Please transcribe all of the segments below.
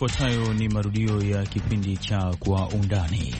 Yafuatayo ni marudio ya kipindi cha Kwa Undani.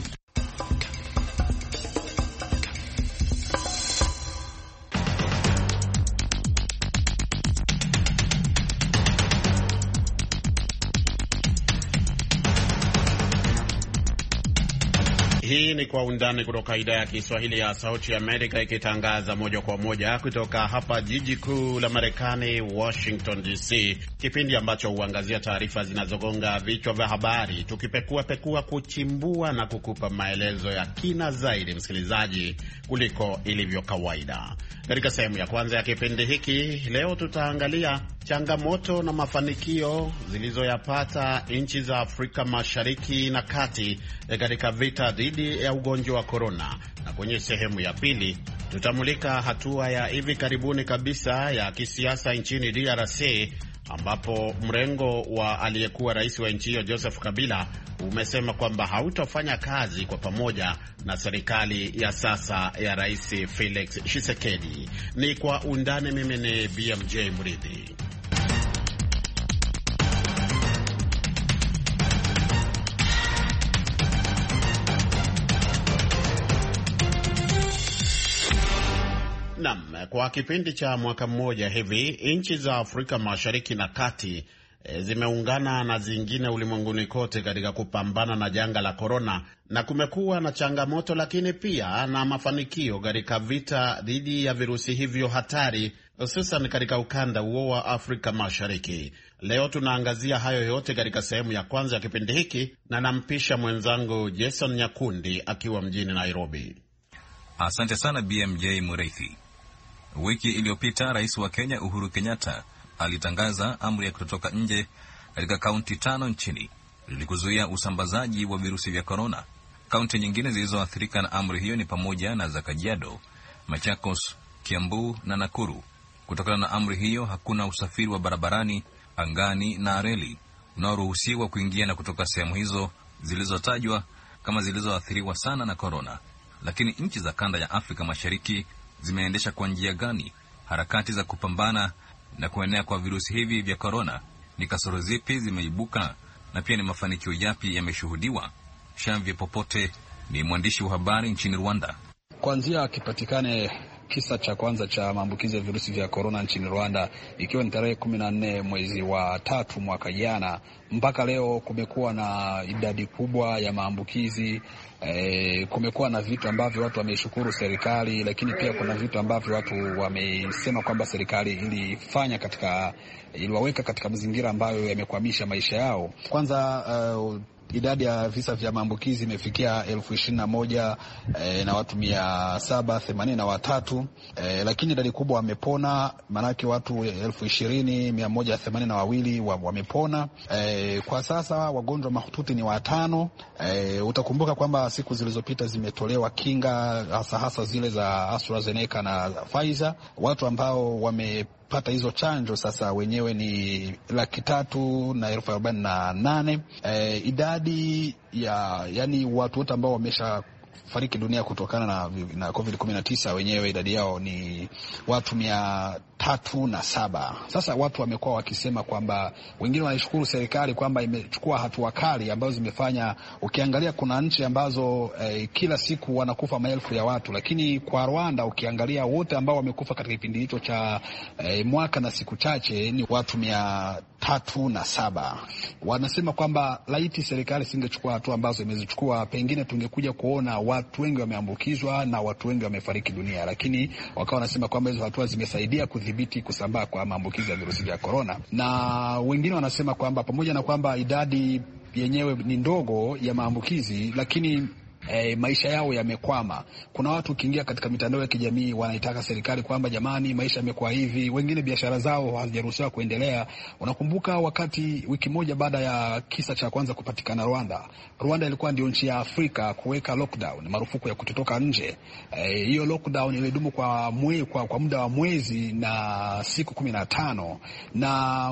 Hii ni Kwa Undani kutoka idhaa ya Kiswahili ya Sauti ya Amerika, ikitangaza moja kwa moja kutoka hapa jiji kuu la Marekani, Washington DC, kipindi ambacho huangazia taarifa zinazogonga vichwa vya habari, tukipekua, kuchimbua na kukupa maelezo ya kina zaidi, msikilizaji, kuliko ilivyo kawaida. Katika sehemu ya kwanza ya kipindi hiki leo tutaangalia changamoto na mafanikio zilizoyapata nchi za Afrika Mashariki na Kati katika vita dhidi ya ugonjwa wa korona, na kwenye sehemu ya pili tutamulika hatua ya hivi karibuni kabisa ya kisiasa nchini DRC, ambapo mrengo wa aliyekuwa rais wa nchi hiyo Joseph Kabila umesema kwamba hautafanya kazi kwa pamoja na serikali ya sasa ya Rais Felix Tshisekedi. Ni Kwa Undani. Mimi ni BMJ Mridhi. Kwa kipindi cha mwaka mmoja hivi, nchi za Afrika Mashariki na Kati zimeungana na zingine ulimwenguni kote katika kupambana na janga la korona, na kumekuwa na changamoto lakini pia na mafanikio katika vita dhidi ya virusi hivyo hatari, hususan katika ukanda huo wa Afrika Mashariki. Leo tunaangazia hayo yote katika sehemu ya kwanza ya kipindi hiki, na nampisha mwenzangu Jason Nyakundi akiwa mjini Nairobi. Asante sana BMJ Murithi. Wiki iliyopita Rais wa Kenya Uhuru Kenyatta alitangaza amri ya kutotoka nje katika kaunti 5 nchini ili kuzuia usambazaji wa virusi vya korona. Kaunti nyingine zilizoathirika na amri hiyo ni pamoja na za Kajiado, Machakos, Kiambu na Nakuru. Kutokana na amri hiyo, hakuna usafiri wa barabarani, angani na reli unaoruhusiwa kuingia na kutoka sehemu hizo zilizotajwa kama zilizoathiriwa sana na korona. Lakini nchi za kanda ya Afrika Mashariki zimeendesha kwa njia gani harakati za kupambana na kuenea kwa virusi hivi vya korona? Ni kasoro zipi zimeibuka, na pia ni mafanikio yapi yameshuhudiwa? Shamvye Popote ni mwandishi wa habari nchini Rwanda. Kuanzia kipatikane kisa cha kwanza cha maambukizi ya virusi vya korona nchini Rwanda, ikiwa ni tarehe 14 mwezi wa 3 mwaka jana, mpaka leo kumekuwa na idadi kubwa ya maambukizi. Kumekuwa na vitu ambavyo watu wameshukuru serikali, lakini pia kuna vitu ambavyo watu wamesema kwamba serikali ilifanya iliwaweka katika mazingira ambayo yamekwamisha maisha yao. Kwanza idadi ya visa vya maambukizi imefikia 21,000 na watu 783, lakini idadi kubwa wamepona, manake watu 20,182 wamepona. Kwa sasa wagonjwa mahututi ni 5. Utakumbuka kwamba siku zilizopita zimetolewa kinga hasa zile za AstraZeneca na Pfizer. Watu ambao wamepata hizo chanjo sasa wenyewe ni 348,000. Idadi yani watu wote ambao wamesha fariki dunia kutokana na COVID-19 wenyewe idadi yao ni watu 307. Sasa watu wamekuwa wakisema kwamba, wengine wanashukuru serikali kwamba imechukua hatua kali ambazo zimefanya, ukiangalia kuna nchi ambazo kila siku wanakufa maelfu ya watu, lakini kwa Rwanda ukiangalia wote ambao wamekufa katika kipindi hicho cha mwaka na siku chache ni watu 307. Wanasema kwamba laiti serikali singechukua hatua ambazo imezichukua, pengine tungekuja kuona watu wengi wameambukizwa na watu wengi wamefariki dunia, lakini wakawa wanasema kwamba hizo hatua zimesaidia kudhibiti kusambaa kwa maambukizi ya virusi vya korona. Na wengine wanasema kwamba pamoja na kwamba idadi yenyewe ni ndogo ya maambukizi, lakini maisha yao yamekwama. Kuna watu ukiingia katika mitandao ya kijamii wanaitaka serikali kwamba jamani, maisha yamekuwa hivi, wengine biashara zao hazijaruhusiwa kuendelea. Unakumbuka wakati wiki moja baada ya kisa cha kwanza kupatikana Rwanda ilikuwa ndio nchi ya Afrika kuweka lockdown, marufuku ya kutotoka nje. Hiyo lockdown ilidumu kwa muda wa mwezi na siku 15, na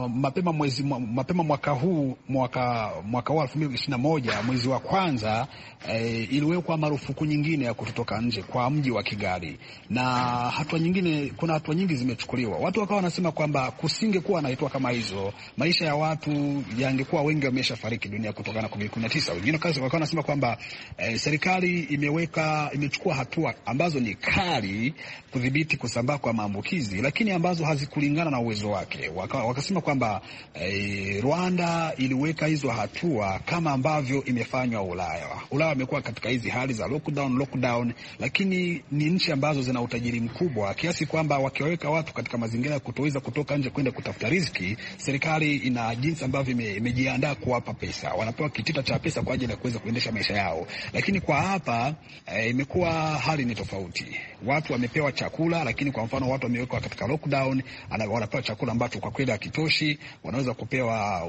mapema mwaka huu 2021 mwezi wa kwanza iliwekwa marufuku nyingine ya kutoka nje kwa mji wa Kigali, na kuna hatua nyingi zimechukuliwa. Watu wakawa wanasema kwamba kusingekuwa na hatua kama hizo, maisha ya watu yangekuwa wengi wameshafariki dunia kutokana na COVID-19. Wengine wakawa wanasema kwamba serikali imechukua hatua ambazo ni kali kudhibiti kusambaa kwa maambukizi, lakini ambazo hazikulingana na uwezo wake. Wakasema kwamba Rwanda iliweka hizo hatua kama ambavyo imefanywa Ulaya. Ulaya imekuwa katika hizi hali za lockdown, lakini ni nchi ambazo zina utajiri mkubwa kiasi kwamba wakiwaweka watu katika mazingira ya kutoweza kutoka nje kwenda kutafuta riziki, serikali ina jinsi ambavyo imejiandaa kuwapa pesa. Wanapewa kitita cha pesa kwa ajili ya kuweza kuendesha maisha yao. Lakini kwa hapa imekuwa hali ni tofauti. Watu wamepewa chakula, lakini kwa mfano watu wamewekwa katika lockdown, wanapewa chakula ambacho kwa kweli hakitoshi. Wanaweza kupewa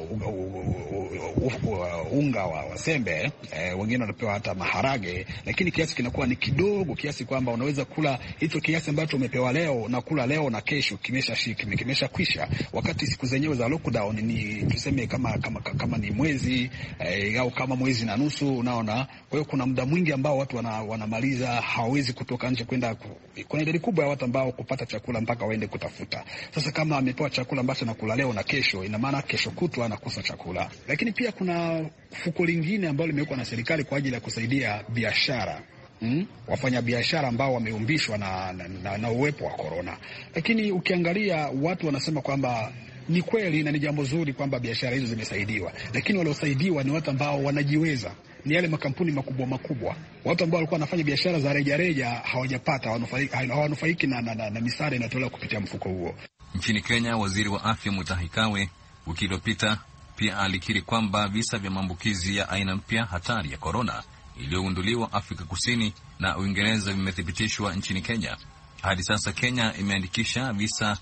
unga wa sembe, wengine wanapewa hata maharage, lakini kiasi kinakuwa ni kidogo kiasi kwamba unaweza kula hicho kiasi ambacho umepewa leo na kula leo na kesho kimesha kwisha, wakati siku zenyewe za lockdown ni tuseme kama ni mwezi au kama mwezi na nusu, unaona. Kwa hiyo kuna muda mwingi ambao watu wanamaliza hawezi kutoka nje kwenda. Kuna idadi kubwa ya watu ambao kupata chakula mpaka waende kutafuta. Sasa kama amepewa chakula ambacho nakula leo na kesho, ina maana kesho kutwa anakosa chakula. Lakini pia kuna fuko lingine ambalo limewekwa na serikali kwa ajili ya kusaidia biashara, wafanya biashara ambao wameumbishwa na uwepo wa corona. Lakini ukiangalia watu wanasema kwamba ni kweli na ni jambo zuri kwamba biashara hizo zimesaidiwa, lakini waliosaidiwa ni watu ambao wanajiweza, ni yale makampuni makubwa. Watu ambao walikuwa wanafanya biashara za rejareja hawajapata, hawanufaiki na misaada inatolewa kupitia mfuko huo. Nchini Kenya, waziri wa afya Mutahi Kagwe wiki iliyopita pia alikiri kwamba visa vya maambukizi ya aina mpya hatari ya korona iliyogunduliwa Afrika Kusini na Uingereza vimethibitishwa nchini Kenya. Hadi sasa Kenya imeandikisha visa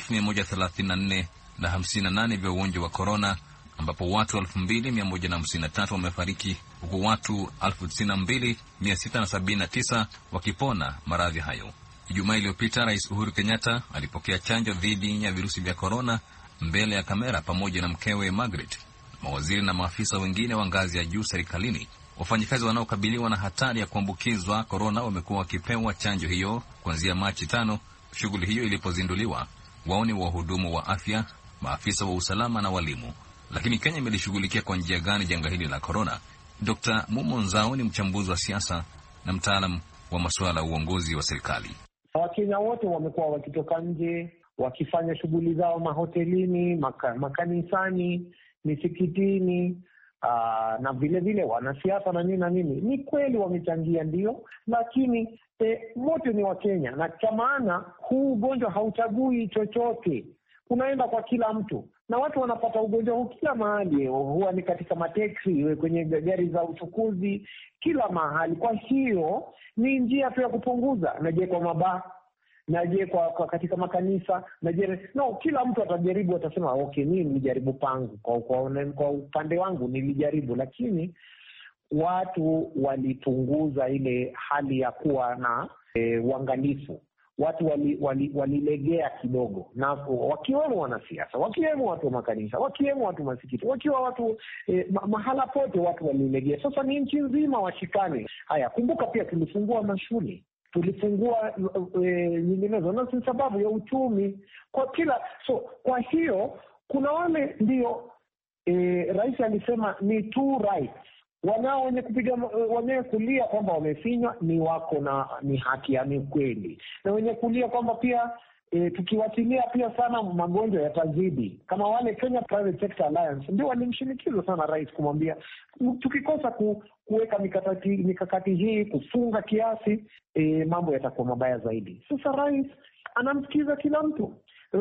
1134 vya ugonjwa wa korona, ambapo watu 2153 wamefariki, huku watu 92679 wakipona maradhi hayo. Ijumaa iliyopita Rais Uhuru Kenyatta alipokea chanjo dhidi ya virusi vya korona mbele ya kamera pamoja na mkewe Margaret, mawaziri na maafisa wengine wa ngazi ya juu serikalini. Wafanyikazi wanaokabiliwa na hatari ya kuambukizwa korona wamekuwa wakipewa chanjo hiyo kuanzia Machi 5 shughuli hiyo ilipozinduliwa. Wao ni wahudumu wa afya, maafisa wa usalama na walimu. Lakini Kenya imelishughulikia kwa njia gani janga hili la korona? Dr. Mumo Nzao ni mchambuzi wa siasa na mtaalam wa masuala ya uongozi wa serikali. Wakenya wote wamekuwa wakitoka nje, wakifanya shughuli zao mahotelini, makanisani, misikitini, na vile wanasiasa na nini. Ni kweli wamechangia, ndio, lakini wote ni Wakenya, na kwa maana huu ugonjwa hauchagui chochote, unaenda kwa kila mtu, na watu wanapata ugonjwa huu kila mahali. Huwa ni katika mateksi, kwenye gari za uchukuzi, kila mahali. Kwa hiyo ni njia tu ya kupunguza. Naje kwa mabaa, naje kwa katika makanisa, kila mtu atajaribu, atasema okay, mimi nilijaribu pangu kwa upande wangu nilijaribu, lakini watu walipunguza ile hali ya kuwa na uangalifu. Watu walilegea kidogo, na wakiwemo wanasiasa, wakiwemo watu wa makanisa, wakiwemo watu masikiti, wakiwa watu mahala pote watu walilegea. Sasa ni nchi nzima washikane. Haya, kumbuka pia tulifungua mashule, tulifungua nyinginezo, na si sababu ya uchumi kwa hiyo kuna wale ndio rais alisema ni two rights. Wanao wenye kupiga wenye kulia kwamba wamefinywa ni wako na ni haki ya kweli, na wenye kulia kwamba pia tukiwatilia pia sana magonjwa yatazidi, kama wale Kenya Private Sector Alliance ndio walimshinikiza sana rais kumwambia tukikosa kuweka mikakati hii, kufunga kiasi, mambo yatakuwa mabaya zaidi. Sasa rais anamsikiza kila mtu,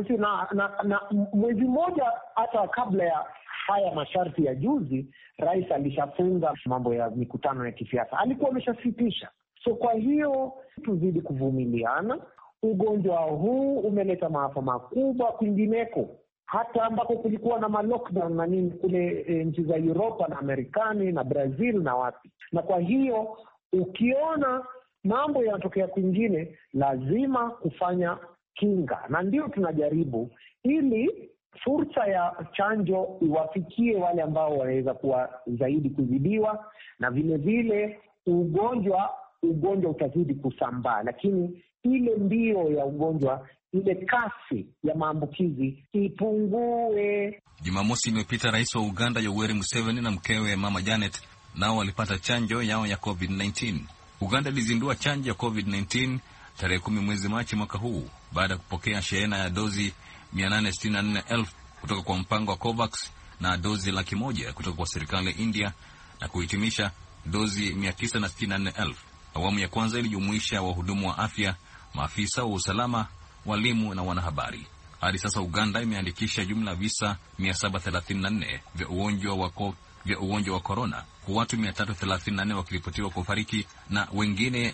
na mwezi mmoja hata kabla ya haya masharti ya juzi, rais alishafunga mambo ya mikutano ya kisiasa, alikuwa ameshasitisha. Kwa hiyo tuzidi kuvumiliana. Ugonjwa huu umeleta maafa makubwa kwingineko, hata ambako kulikuwa na lockdown na nini kule nchi za Europa na Marekani na Brazil na wapi. Na kwa hiyo ukiona mambo yanatokea kwingine, lazima kufanya kinga, na ndio tunajaribu ili fursa ya chanjo iwafikie wale ambao wanaweza kuwa zaidi kuzidiwa, na vile ugonjwa utazidi kusambaa, lakini ile mbio ya ugonjwa, ile kasi ya maambukizi ipungue. Jumamosi iliyopita Rais wa Uganda Yoweri Museveni na mkewe Mama Janet nao walipata chanjo yao ya COVID-19. Uganda ilizindua chanjo ya COVID-19 tarehe 10 mwezi Machi mwaka huu baada ya kupokea shehena ya dozi 864,000 kutoka kwa mpango wa COVAX na dozi 100,000 kutoka kwa serikali ya India na kuhitimisha dozi 964,000. Awamu ya kwanza ilijumuisha wahudumu wa afya, maafisa wa usalama, walimu na wanahabari. Hadi sasa Uganda imeandikisha jumla visa 734 vya ugonjwa wa corona, kwa watu 334 wakiripotiwa kufariki na wengine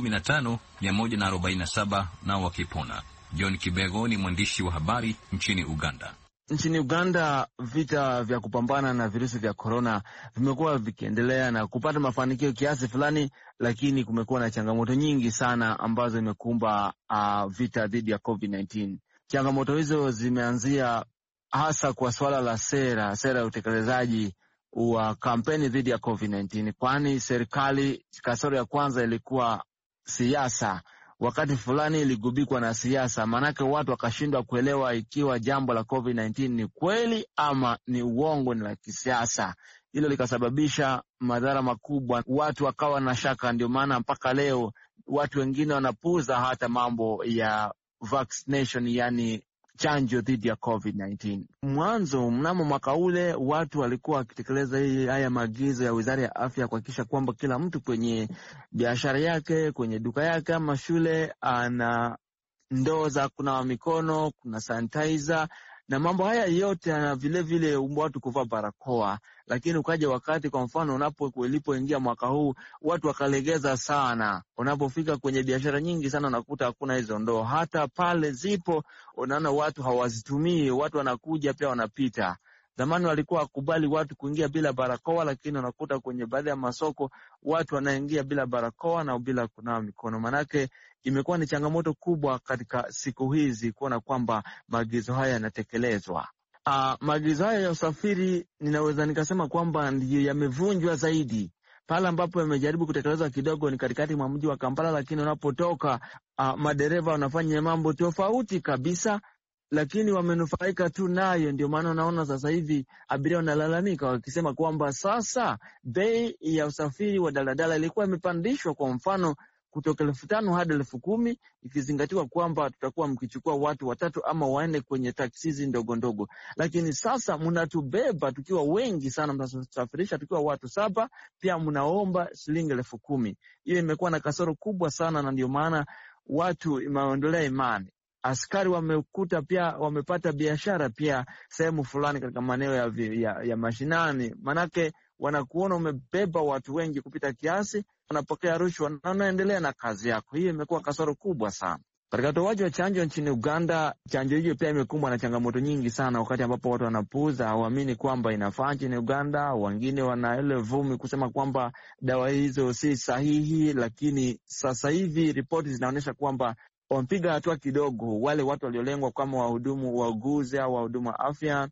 15,147 nao wakipona. John Kibego ni mwandishi wa habari nchini Uganda. Nchini Uganda, vita vya kupambana na virusi vya korona vimekuwa vikiendelea na kupata mafanikio kiasi fulani, lakini kumekuwa na changamoto nyingi sana ambazo imekumba vita dhidi ya COVID-19. Changamoto hizo zimeanzia hasa kwa swala la sera ya utekelezaji wa kampeni dhidi ya COVID-19, kwani serikali kasoro ya kwanza ilikuwa siasa. Wakati fulani iligubikwa na siasa, manake watu wakashindwa kuelewa ikiwa jambo la COVID-19 ni kweli ama ni uongo, ni la kisiasa. Hilo likasababisha madhara makubwa, watu wakawa na shaka. Ndio maana mpaka leo watu wengine wanapuuza hata mambo ya vaccination, yani chanjo dhidi ya COVID-19. Mnamo mwaka ule watu walikuwa wakitekeleza haya maagizo ya Wizara ya Afya kuhakikisha kwamba kila mtu kwenye biashara yake, kwenye duka yake ama shule ana ndoo za kunawa mikono, kuna sanitizer na mambo haya yote, na vile vile watu kuvaa barakoa. Lakini ukaja wakati, kwa mfano, ulipoingia mwaka huu watu wakalegeza sana. Unapofika kwenye biashara nyingi sana unakuta hakuna hizo ndoo, hata pale zipo unaona watu hawazitumii, watu wanakuja pia wanapita. Zamani walikuwa wakubali watu kuingia bila barakoa, lakini unakuta kwenye baadhi ya masoko watu wanaingia bila barakoa na bila kunawa mikono. Manake imekuwa ni changamoto kubwa katika siku hizi kuona kwamba maagizo haya yanatekelezwa. Maagizo haya ya usafiri ninaweza nikasema kwamba ndiyo yamevunjwa zaidi. Pale ambapo yamejaribu kutekelezwa kidogo ni katikati mwa mji wa Kampala, lakini unapotoka madereva wanafanya mambo tofauti kabisa, lakini wamenufaika tu nayo. Ndio maana unaona sasa hivi abiria wanalalamika wakisema kwamba sasa bei ya usafiri wa daladala ilikuwa imepandishwa, kwa mfano kutoka 5,000 hadi 10,000, ikizingatiwa kwamba tutakuwa mkichukua watu 3 ama 4 kwenye taksizi ndogo ndogo. Lakini sasa mnatubeba tukiwa wengi sana, mnasafirisha tukiwa watu 7, pia mnaomba shilingi 10,000. Hiyo imekuwa na kasoro kubwa sana, na ndio maana watu imeondolea imani. Askari wamekuta pia wamepata biashara pia sehemu fulani katika maeneo ya mashinani, manake wanakuona umebeba watu wengi kupita kiasi, wanapokea rushwa na wanaendelea na kazi yako. Hiyo imekuwa kasoro kubwa sana katika utoaji wa chanjo nchini Uganda. Chanjo hiyo pia imekumbwa na changamoto nyingi sana, wakati ambapo watu wanapuuza, hawaamini kwamba inafaa nchini Uganda. Wengine wana ile vumi kusema kwamba dawa hizo si sahihi, lakini sasa hivi ripoti zinaonyesha kwamba wamepiga hatua kidogo. Wale watu waliolengwa kama wahudumu, wauguzi au wahudumu wa afya,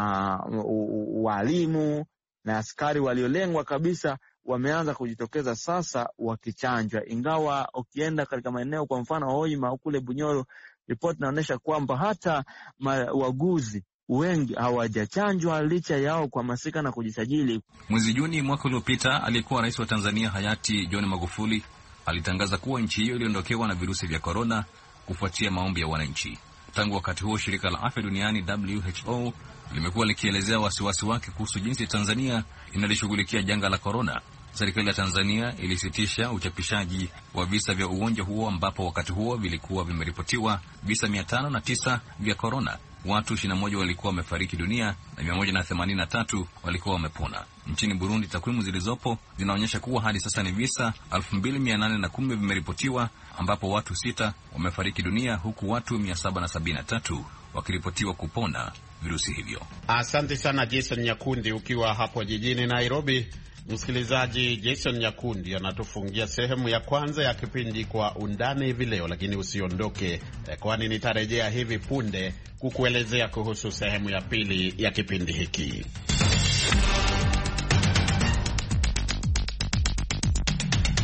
walimu na askari waliolengwa kabisa wameanza kujitokeza sasa wakichanjwa. Ingawa ukienda katika maeneo kwa mfano Hoima au kule Bunyoro, ripoti inaonyesha kwamba hata waguzi wengi hawajachanjwa licha yao kuhamasika na kujisajili. Mwezi Juni mwaka uliopita, aliyekuwa rais wa Tanzania hayati John Magufuli alitangaza kuwa nchi hiyo iliondokewa na virusi vya korona kufuatia maombi ya wananchi. Tangu wakati huo, shirika la afya duniani WHO limekuwa likielezea wasiwasi wake kuhusu jinsi Tanzania inalishughulikia janga la korona. Serikali ya Tanzania ilisitisha uchapishaji wa visa vya ugonjwa huo, ambapo wakati huo vilikuwa vimeripotiwa visa 509 vya korona. Watu 21 walikuwa wamefariki dunia na 183 walikuwa wamepona. Nchini Burundi, takwimu zilizopo zinaonyesha kuwa hadi sasa ni visa 2810 vimeripotiwa, ambapo watu 6 wamefariki dunia huku watu 773 wakiripotiwa kupona virusi hivyo. Asante sana Jason Nyakundi ukiwa hapo jijini Nairobi. Msikilizaji, Jason Nyakundi anatufungia sehemu ya kwanza ya kipindi Kwa Undani hivi leo, lakini usiondoke, kwani nitarejea hivi punde kukuelezea kuhusu sehemu ya pili ya kipindi hiki.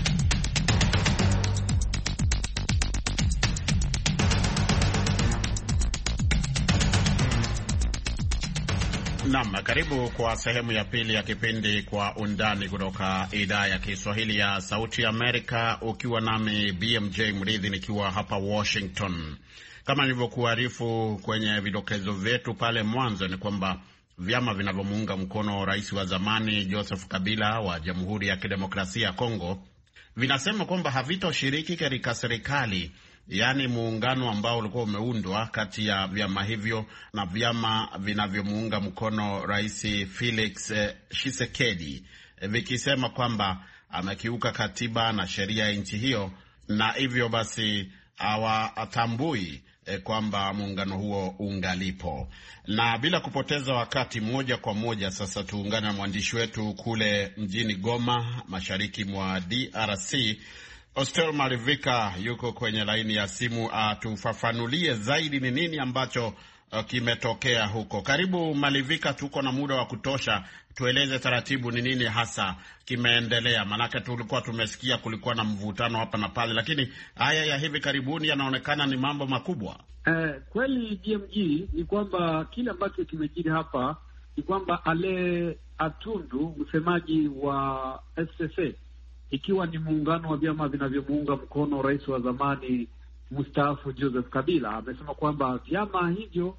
Naam, karibu kwa sehemu ya pili ya kipindi Kwa Undani kutoka idhaa ya Kiswahili ya Sauti ya Amerika, ukiwa nami BMJ Mridhi nikiwa hapa Washington. Kama nilivyokuarifu kwenye vidokezo vyetu pale mwanzo, ni kwamba vyama vinavyomuunga mkono rais wa zamani Joseph Kabila wa Jamhuri ya Kidemokrasia ya Kongo vinasema kwamba havitoshiriki katika serikali, yaani muungano ambao ulikuwa umeundwa kati ya vyama hivyo na vyama vinavyomuunga mkono rais Felix Tshisekedi, vikisema kwamba amekiuka katiba na sheria ya nchi hiyo, na hivyo basi hawatambui kwamba muungano huo ungalipo. Na bila kupoteza wakati, moja kwa moja sasa tuungane na mwandishi wetu kule mjini Goma, mashariki mwa DRC. Austel Malivika yuko kwenye laini ya simu, tufafanulie zaidi ni nini ambacho kimetokea huko. Karibu Malivika, tuko na muda wa kutosha, tueleze taratibu ni nini hasa kimeendelea, manake tulikuwa tumesikia kulikuwa na mvutano hapa na pale, lakini haya ya hivi karibuni yanaonekana ni mambo makubwa. Kweli DMG, ni kwamba kile ambacho kimejiri hapa ni kwamba Ale Atundu, msemaji wa FCC, ikiwa ni muungano wa vyama vinavyomuunga mkono rais wa zamani mstaafu Joseph Kabila, amesema kwamba vyama hivyo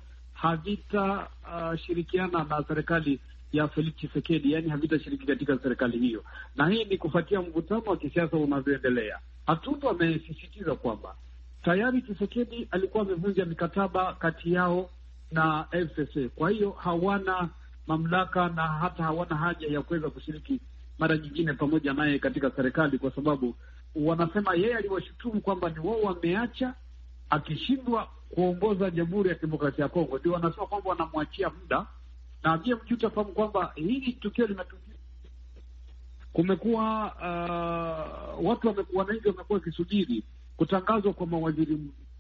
havitashirikiana na serikali ya Felix Tshisekedi, yani havitashiriki katika serikali hiyo, na hii ni kufuatia mvutano wa kisiasa unavyoendelea. Atundu amesisitiza kwamba tayari Tshisekedi alikuwa amevunja mikataba kati yao na FCC, kwa hiyo hawana mamlaka na hata hawana haja ya kuweza kushiriki mara nyingine pamoja naye katika serikali, kwa sababu wanasema yeye aliwashutumu kwamba ni wao wameacha akishindwa kuongoza Jamhuri ya Kidemokrasia ya Kongo, ndio wanasema kwamba wanamwachia muda. Na pia mjuta fahamu kwamba hili tukio limetokea, kumekuwa wananchi wamekuwa wakisubiri kutangazwa kwa mawaziri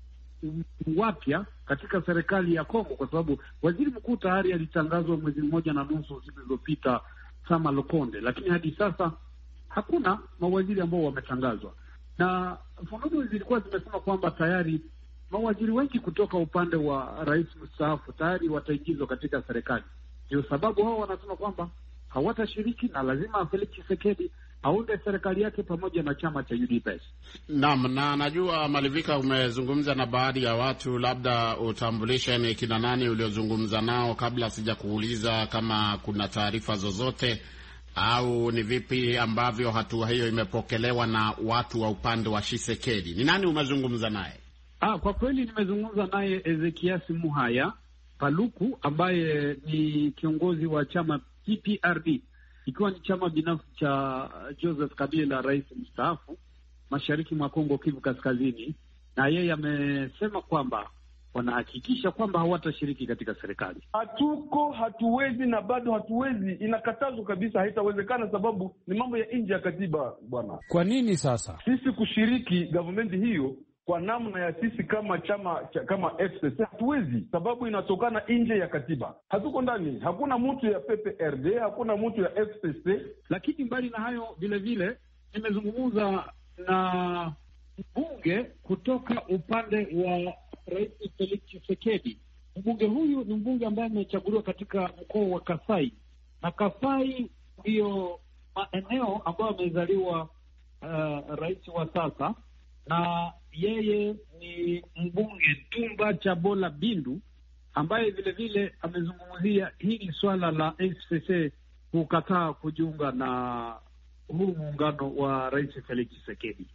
wapya katika serikali ya Kongo, kwa sababu waziri mkuu tayari alitangazwa mwezi mmoja na nusu zilizopita, Sama Lukonde, lakini hadi sasa hakuna mawaziri ambao wametangazwa. Na fununu zilikuwa zimesema kwamba tayari mawaziri wengi kutoka upande wa rais mstaafu tayari wataingizwa katika serikali. Ndio sababu hao wanasema kwamba hawatashiriki na lazima Felix Tshisekedi aunde serikali yake pamoja na chama cha UDPS. Naam, na najua Malivika umezungumza na baadhi ya watu, labda utambulishe ni kina nani uliozungumza nao kabla sija kuuliza kama kuna taarifa zozote au ni vipi ambavyo hatua hiyo imepokelewa na watu wa upande wa Tshisekedi. Ni nani umezungumza naye? Kwa kweli nimezungumza naye Ezekiasi Muhaya Paluku ambaye ni kiongozi wa chama PPRD, ikiwa ni chama binafsi cha Joseph Kabila, rais mstaafu mashariki mwa Kongo, Kivu Kaskazini, na yeye amesema kwamba wanahakikisha kwamba hawatashiriki katika serikali. Hatuwezi na bado hatuwezi, inakatazwa kabisa, haitawezekana sababu ni mambo ya nje ya katiba bwana. Kwa nini sasa sisi kushiriki government hiyo kwa namna ya sisi kama chama kama FCC hatuwezi, sababu inatokana nje ya katiba, hatuko ndani, hakuna mtu ya PPRD, hakuna mtu ya FCC. Lakini mbali na hayo, vile vile nimezungumza na mbunge kutoka upande wa rais Felix Tshisekedi. Mbunge huyu ni mbunge ambaye amechaguliwa katika mkoa wa Kasai, na Kasai ndiyo maeneo ambayo amezaliwa rais wa sasa, na yeye ni mbunge Tumba Chabola Bindu ambaye vile vile amezungumzia hili swala la FCC kukataa kujiunga na huu muungano wa rais Felix Tshisekedi.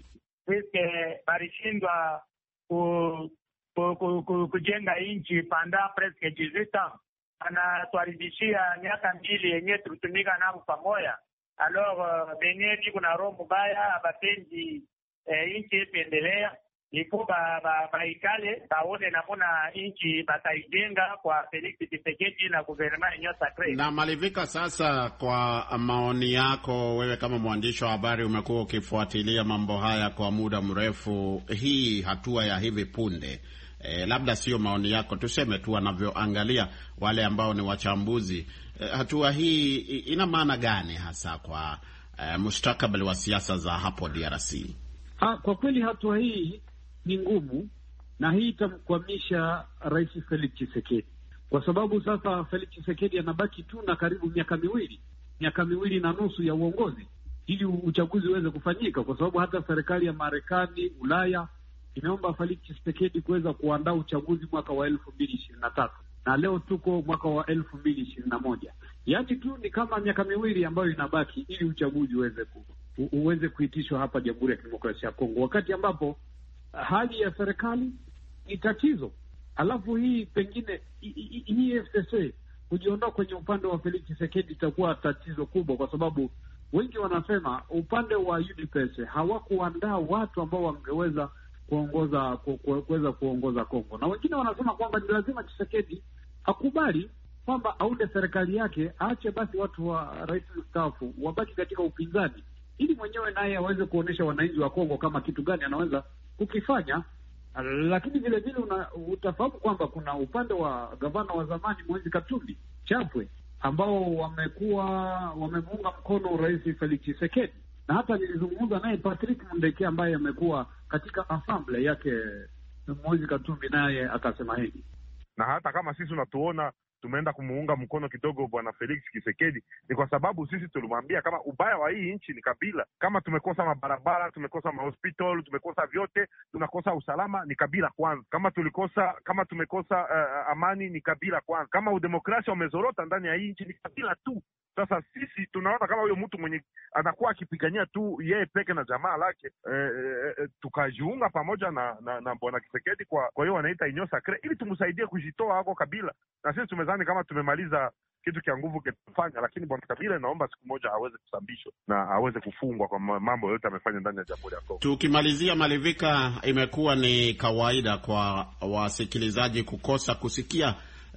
Walishindwa kujenga nchi panda presque 18 anatuharibishia miaka 2 yenye tulitumika nao pamoja. Alors benyeji kuna roho mbaya abapendi nchi ipendelea, iko baikale baone namuna nchi bataijenga kwa Felix Tshisekedi na gouvernement yenyewe sacre. Na Malivika, sasa kwa maoni yako wewe kama mwandishi wa habari, umekuwa ukifuatilia mambo haya kwa muda mrefu, hii hatua ya hivi punde, labda sio maoni yako, tuseme tu wanavyoangalia wale ambao ni wachambuzi, hatua hii ina maana gani hasa kwa mustakabali wa siasa za hapo DRC? Kwa kweli hatua hii ni ngumu, na hii itamkwamisha rais Felix Tshisekedi, kwa sababu sasa Felix Tshisekedi anabaki tu na karibu miaka miwili na nusu ya uongozi ili uchaguzi uweze kufanyika, kwa sababu hata serikali ya Marekani, Ulaya imeomba Felix Tshisekedi kuweza kuandaa uchaguzi mwaka wa 2023 na leo tuko mwaka wa 2021. Yaani tu ni kama miaka miwili ambayo inabaki ili uchaguzi uweze kuitishwa hapa Jamhuri ya Kidemokrasia ya Kongo, wakati ambapo hali ya serikali ni tatizo. Alafu hii pengine hii FCC kujiondoa kwenye upande wa Felix Tshisekedi itakuwa tatizo kubwa, kwa sababu wengi wanasema upande wa UDPS hawakuandaa watu ambao wangeweza kuongoza Kongo, na wengine wanasema kwamba ni lazima Tshisekedi akubali kwamba aunde serikali yake, aache basi watu wa rais mstaafu wabaki katika upinzani, ili mwenyewe naye aweze kuonesha wananchi wa Kongo kama kitu gani anaweza kukifanya. Lakini vile vile utafahamu kwamba kuna upande wa gavana wa zamani Moise Katumbi Chapwe ambao wamemuunga mkono rais Felix Tshisekedi, na hata nilizungumza naye Patrick Mundeke ambaye amekuwa katika assembly yake Moise Katumbi, naye akasema hivi. Na hata kama sisi unatuona tumeenda kumuunga mkono kidogo bwana Felix Tshisekedi, ni kwa sababu sisi tulimwambia kama ubaya wa hii nchi ni kabila. Kama tumekosa mabarabara, tumekosa mahospital, tumekosa vyote, tunakosa usalama, ni kabila kwanza. Kama tumekosa amani, ni kabila kwanza. Kama udemokrasia umezorota ndani ya hii nchi, ni kabila tu. Sasa sisi tunaona kama huyo mtu mwenye anakuwa akipigania tu yeye peke na jamaa lake, tukajiunga pamoja na bwana Tshisekedi kwa hiyo wanaita Union Sacrée, ili tumsaidie kujitoa hako kabila. Na sisi tumezani kama tumemaliza kitu kia nguvu kitafanya, lakini bwana Kabila inaomba siku moja aweze kusambishwa na aweze kufungwa kwa mambo yote amefanya ndani ya Jamhuri ya Kongo. Tukimalizia, Malivika, imekuwa ni kawaida kwa wasikilizaji kukosa kusikia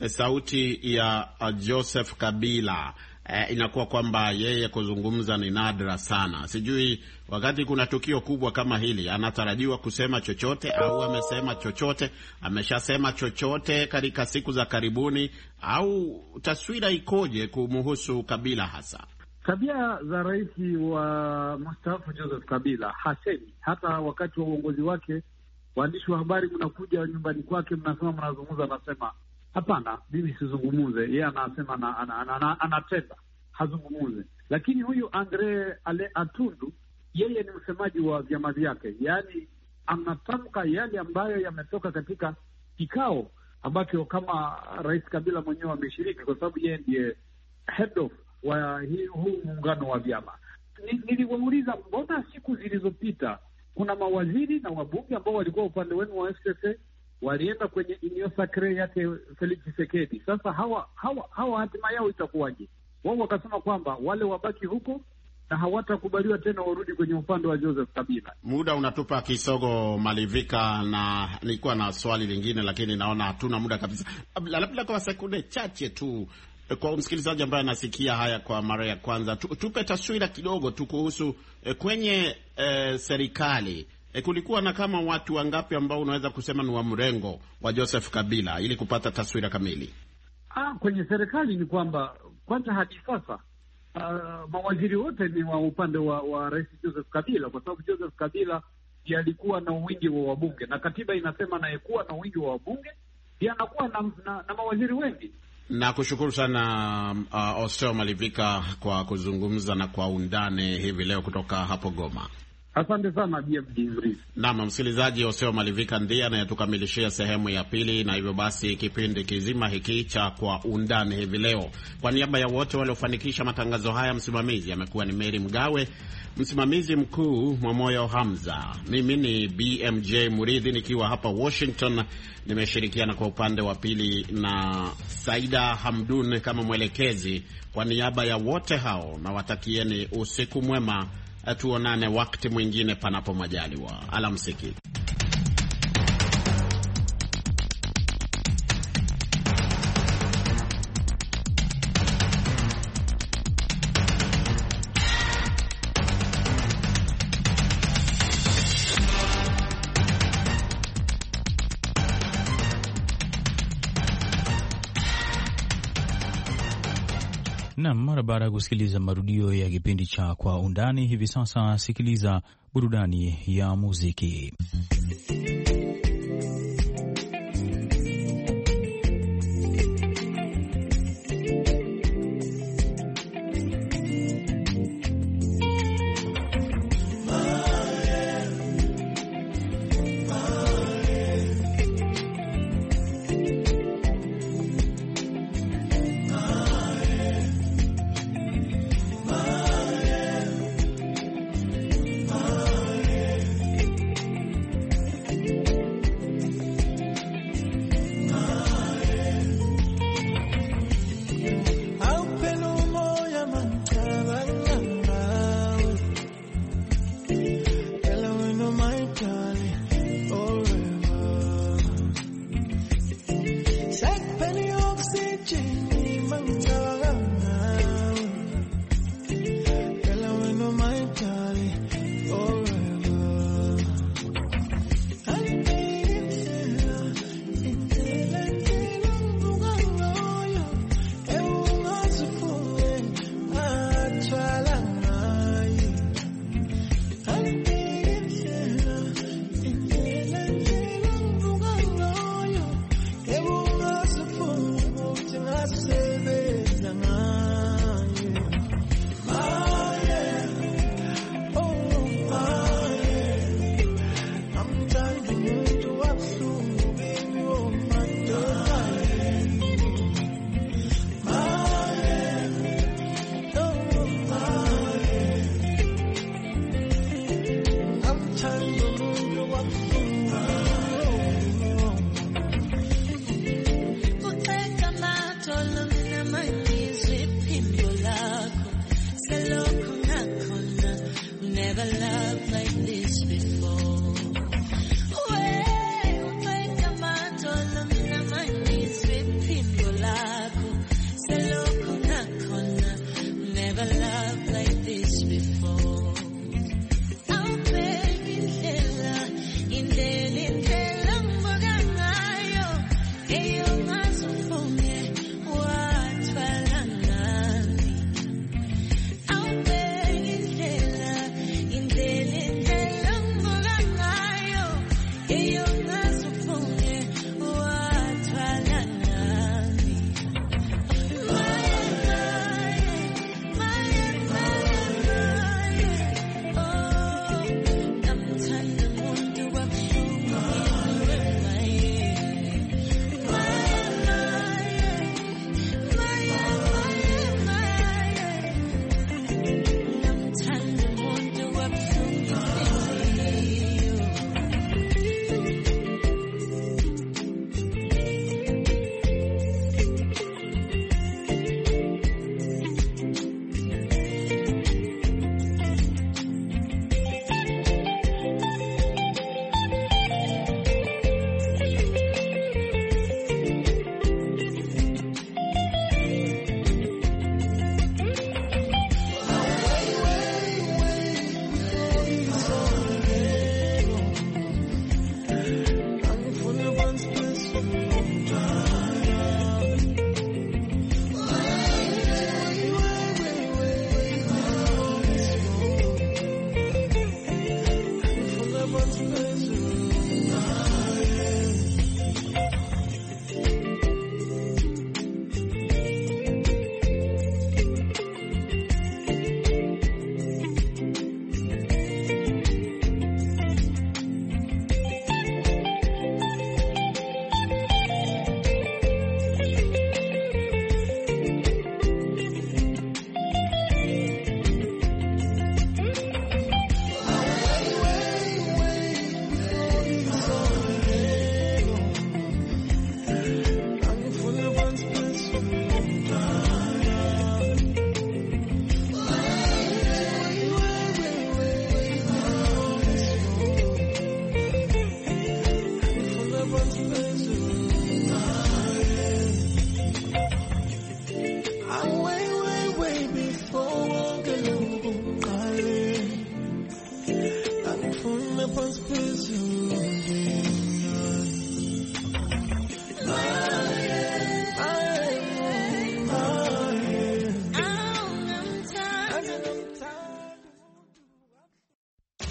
sauti ya Joseph Kabila. Inakuwa kwamba yeye kuzungumza ni nadra sana. Sijui wakati kuna tukio kubwa kama hili anatarajiwa kusema chochote, au amesema chochote, ameshasema chochote katika siku za karibuni, au taswira ikoje kumhusu Kabila hasa? Tabia za rais wa mstaafu Joseph Kabila hasemi. Hata wakati wa uongozi wake, waandishi wa habari mnakuja nyumbani kwake, mnasema mnazungumza, anasema hapana, mimi sizungumuze. Yeye anasema anatenda, hazungumuze. Lakini huyu Andre Ale Atundu, yeye ni msemaji wa vyama vyake, yaani anatamka yale ambayo yametoka katika kikao ambacho kama Rais Kabila mwenyewe ameshiriki, kwa sababu yeye ndiye head of wa huu muungano wa vyama. Niliwauliza, mbona siku zilizopita kuna mawaziri na wabunge ambao walikuwa upande wenu wa FCC walienda kwenye Union Sacrée yake Felix Tshisekedi? Sasa hawa hatima yao itakuwaje? Wao wakasema kwamba wale wabaki huko na hawatakubaliwa tena warudi kwenye upande wa Joseph Kabila. Muda unatupa kisogo, Malivika, na nilikuwa na swali lingine lakini naona hatuna muda kabisa. Labda kwa sekunde chache tu, kwa msikilizaji ambaye anasikia haya kwa mara ya kwanza, tupe taswira kidogo tu kuhusu kwenye serikali. Kulikuwa na kama watu wangapi ambao unaweza kusema ni wa mrengo wa Joseph Kabila, ili kupata taswira kamili? Kwenye serikali ni kwamba kwanza hadi sasa mawaziri wote ni wa upande wa Rais Joseph Kabila, kwa sababu Joseph Kabila ndiye alikuwa na wingi wa wabunge, na katiba inasema anayekuwa na wingi wa wabunge ndiye anakuwa na mawaziri wengi. Na kushukuru sana Oseo Malivika kwa kuzungumza na kwa undani hivi leo kutoka hapo Goma. Asante sana BMJ. Naam, msikilizaji, Oseo Malivika ndiye anayetukamilishia sehemu ya pili, na hivyo basi kipindi kizima hiki cha Kwa Undani hivi leo, kwa niaba ya wote waliofanikisha matangazo haya, msimamizi amekuwa ni Mary Mgawe, msimamizi mkuu Mwamoyo Hamza, mimi ni BMJ Muridhi nikiwa hapa Washington, nimeshirikiana kwa upande wa pili na Saida Hamdun kama mwelekezi. Kwa niaba ya wote hao na watakieni usiku mwema. Tuonane wakati mwingine panapo majaliwa. Alamsiki. Na mara baada ya kusikiliza marudio ya kipindi cha Kwa Undani, hivi sasa sikiliza burudani ya muziki. From the first place you